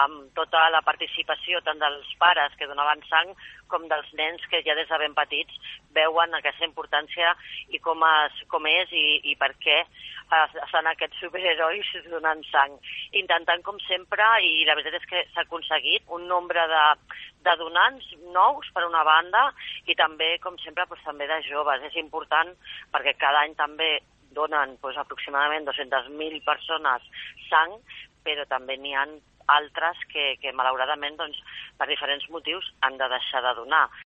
amb tota la participació tant dels pares que donaven sang com dels nens que ja des de ben petits veuen aquesta importància i com és i per què estan aquests superherois donant sang. Intentant, com sempre, i la veritat és que s'ha aconseguit un nombre de donants nous, per una banda, i també, com sempre, també de joves. És important perquè cada any també donen aproximadament 200.000 persones sang, però també n'hi ha altres que malauradament, per diferents motius, han de deixar de donar.